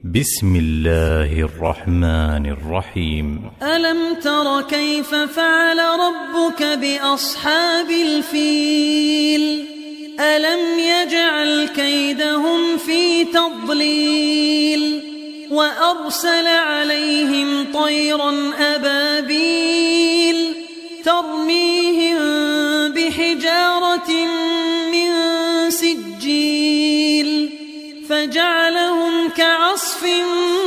بسم الله الرحمن الرحيم. ألم تر كيف فعل ربك بأصحاب الفيل ألم يجعل كيدهم في تضليل وأرسل عليهم طيرا أبابيل ترميهم بحجارة من سجيل فجعلهم كعصف